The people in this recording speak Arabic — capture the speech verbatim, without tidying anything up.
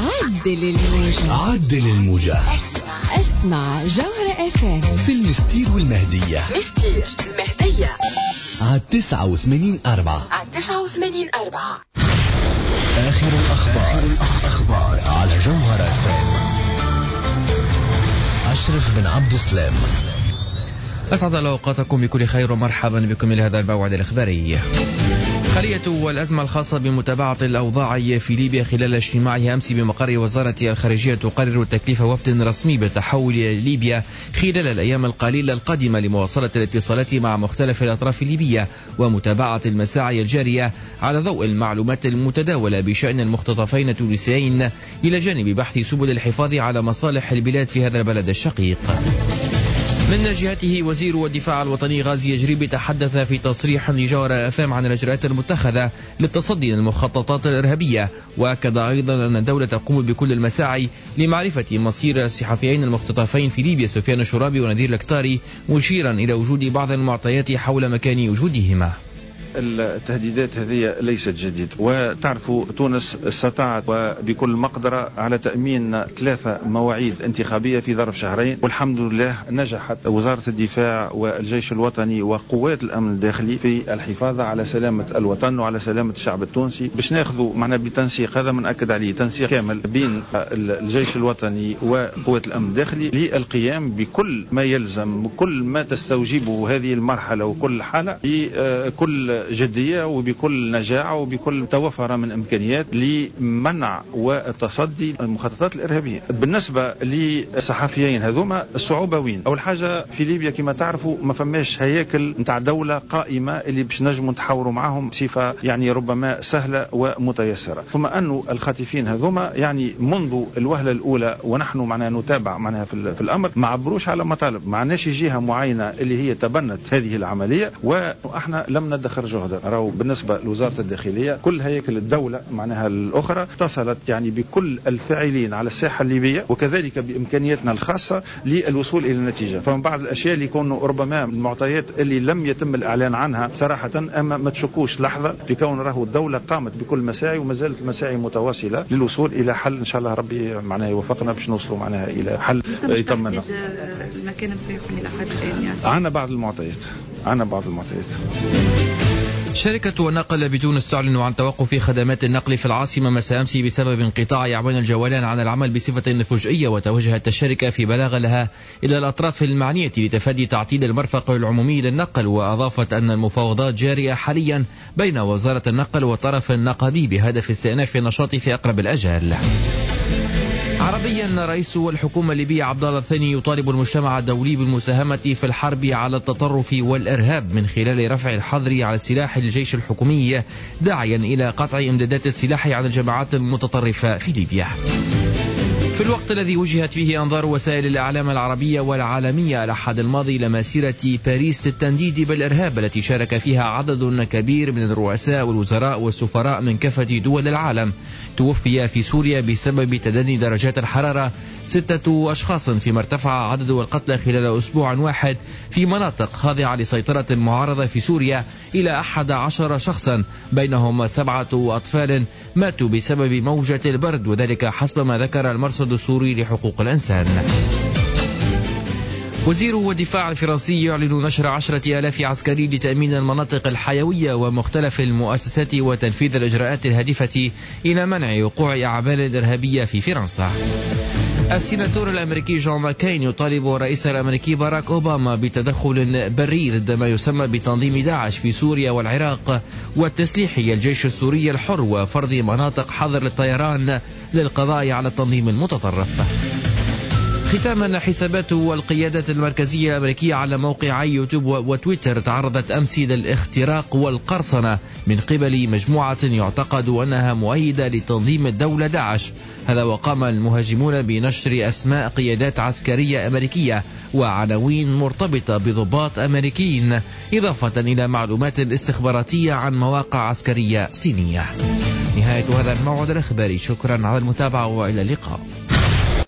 عدل الموجة عدل الموجة اسمع اسمع جوهرة اف ام في المستير والمهدية مستير المهدية على تسعة وثمانين أربعة على تسعة وثمانين أربعة. آخر الأخبار أخبار على جوهرة اف ام. أشرف بن عبد السلام. أسعد الله أوقاتكم بكل خير ومرحبا بكم إلى هذا الموعد الإخباري. خلية والأزمة الخاصة بمتابعة الأوضاع في ليبيا خلال اجتماعها أمس بمقر وزارة الخارجية تقرر تكليف وفد رسمي بالتحول إلى ليبيا خلال الأيام القليلة القادمة لمواصلة الاتصالات مع مختلف الأطراف الليبية ومتابعة المساعي الجارية على ضوء المعلومات المتداولة بشأن المختطفين التونسيين إلى جانب بحث سبل الحفاظ على مصالح البلاد في هذا البلد الشقيق. من جهته وزير الدفاع الوطني غازي يجريبي تحدث في تصريح لجوهرة اف ام عن الإجراءات المتخذة للتصدي للمخططات الإرهابية، وأكد أيضا أن الدولة تقوم بكل المساعي لمعرفة مصير الصحفيين المختطفين في ليبيا سفيان الشرابي ونذير الكتاري، مشيرا إلى وجود بعض المعطيات حول مكان وجودهما. التهديدات هذه ليست جديدة، وتعرفوا تونس استطاعت وبكل مقدرة على تأمين ثلاثة مواعيد انتخابية في ظرف شهرين، والحمد لله نجحت وزارة الدفاع والجيش الوطني وقوات الأمن الداخلي في الحفاظ على سلامة الوطن وعلى سلامة الشعب التونسي. باش ناخذوا معنا بتنسيق، هذا من أكد عليه تنسيق كامل بين الجيش الوطني وقوات الأمن الداخلي للقيام بكل ما يلزم وكل ما تستوجبه هذه المرحلة وكل حالة بكل جدية وبكل نجاعة وبكل توفر من إمكانيات لمنع وتصدي المخططات الإرهابية. بالنسبة للصحفيين هذوما الصعوبة وين؟ أول حاجة في ليبيا كما تعرفوا ما فماش هياكل نتاع دولة قائمة اللي باش نجموا نتحاوروا معهم بصفة يعني ربما سهلة ومتيسرة، ثم أنه الخاطفين هذوما يعني منذ الوهلة الأولى ونحن معنا نتابع معناها في, في الأمر ما عبروش على مطالب، معناش جهة معينة اللي هي تبنت هذه العملية، وإحنا لم ندخر جهدا. راهو بالنسبة لوزارة الداخلية كل هيكل الدولة معناها الأخرى اتصلت يعني بكل الفاعلين على الساحة الليبية وكذلك بإمكانياتنا الخاصة للوصول إلى النتيجة. فمن بعض الأشياء اللي يكونوا ربما المعطيات اللي لم يتم الإعلان عنها صراحة، أما ما تشكوش لحظة بكون راهو الدولة قامت بكل مساعي وما زالت المساعي متواصلة للوصول إلى حل إن شاء الله ربي معناها يوفقنا باش نوصلوا معناها إلى حل يطمنا. المكان نتاعكم إلى حد الآن يعني عنا بعض المعطيات عنا بعض المعطيات. شركة النقل بتونس تعلن عن توقف خدمات النقل في العاصمة مساء أمس بسبب انقطاع أعوان الجولان عن العمل بصفة فجئية، وتوجهت الشركة في بلاغ لها إلى الأطراف المعنية لتفادي تعطيل المرفق العمومي للنقل، وأضافت أن المفاوضات جارية حاليا بين وزارة النقل والطرف النقابي بهدف استئناف النشاط في أقرب الأجال. عربيا، رئيس الحكومة الليبية عبد الله الثاني يطالب المجتمع الدولي بالمساهمة في الحرب على التطرف والإرهاب من خلال رفع الحظر على السلاح للجيش الحكومي، داعيا إلى قطع إمدادات السلاح عن الجماعات المتطرفة في ليبيا. في الوقت الذي وجهت فيه أنظار وسائل الإعلام العربية والعالمية الأحد الماضي لمسيرة باريس للتنديد بالإرهاب التي شارك فيها عدد كبير من الرؤساء والوزراء والسفراء من كافة دول العالم، توفي في سوريا بسبب تدني درجات الحرارة ستة أشخاص، فيما ارتفع عدد القتلى خلال أسبوع واحد في مناطق خاضعة لسيطرة المعارضة في سوريا إلى أحد عشر شخصا، بينهم سبعة أطفال ماتوا بسبب موجة البرد، وذلك حسب ما ذكر المرصد السوري لحقوق الإنسان. وزير الدفاع الفرنسي يعلن نشر عشرة آلاف عسكري لتأمين المناطق الحيوية ومختلف المؤسسات وتنفيذ الإجراءات الهادفة إلى منع وقوع أعمال إرهابية في فرنسا. السيناتور الأمريكي جون ماكين يطالب الرئيس الأمريكي باراك أوباما بتدخل بري ضد ما يسمى بتنظيم داعش في سوريا والعراق والتسليح الجيش السوري الحر وفرض مناطق حظر للطيران للقضاء على التنظيم المتطرف. ختاما، حسابات والقيادات المركزية الأمريكية على موقعي يوتيوب وتويتر تعرضت أمس للاختراق والقرصنة من قبل مجموعة يعتقد أنها مؤيدة لتنظيم الدولة داعش. هذا وقام المهاجمون بنشر أسماء قيادات عسكرية أمريكية وعناوين مرتبطة بضباط أمريكيين، إضافة إلى معلومات استخباراتية عن مواقع عسكرية صينية. نهاية هذا الموعد الإخباري، شكرا على المتابعة وإلى اللقاء.